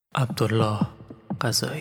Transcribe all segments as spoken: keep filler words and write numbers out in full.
عبدالله قضایی.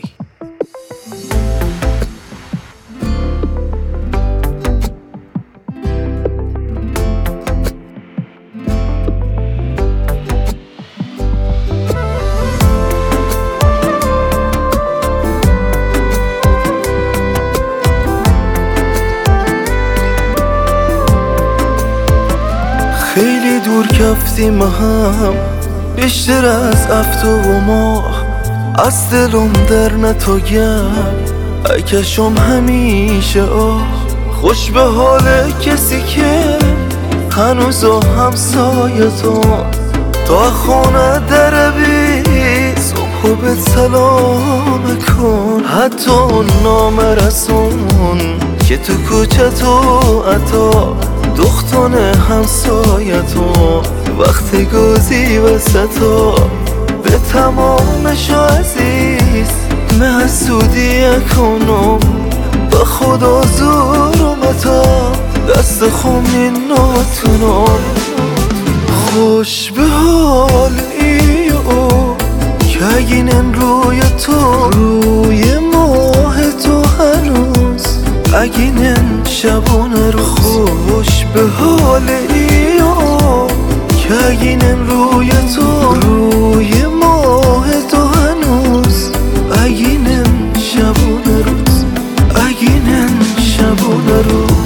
خیلی دور کفتیم هم، بیشتر از هفته و ماه، از دلم در نتاگم اکشم همیشه آه. خوش به حال کسی که هنوزا همسایتون تا خونه در بی صبح به سلام کن. حتی اون نامرسون که تو کوچه تو عطا دختان همسایتون وقتی گوزی وسطا به تمامش عزیز محسودی کنم. به خدا زور و متا دست خونی ناتونم. خوش به حال ایو که اگینن روی تو روی ماه تو هنوز اگینن شبانه رو. خوش به حال ایو که اگینن روی تو روی ماه تو هنوز اگینن شبانه روز اگینن شبانه روز.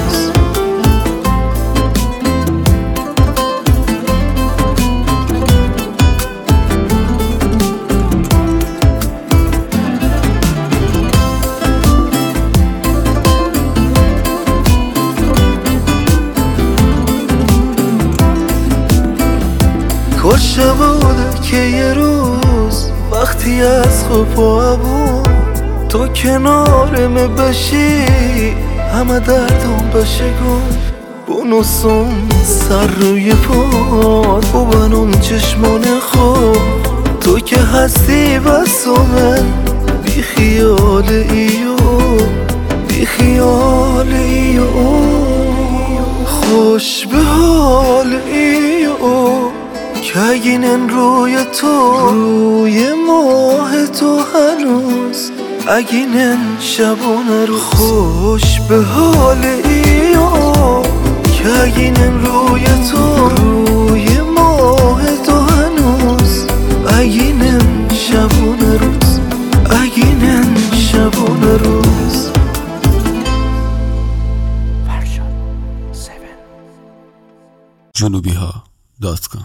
کاشه بوده که یه روز وقتی از خوب بود تو کنارم بشی همه دردم بشه گم. بونوسم سر روی پاد ببنم چشمان خوب تو که هستی بس من بی خیال ایو بی خیال ایو. خوش به حال ایو که اگینن روی تو روی ماه تو هنوز اگینن شبانه رو. خوش به حال ایو که اگینن روی تو روی ماه تو هنوز اگینن شبانه روز اگینن شبانه روز. جنوبی ها دات کام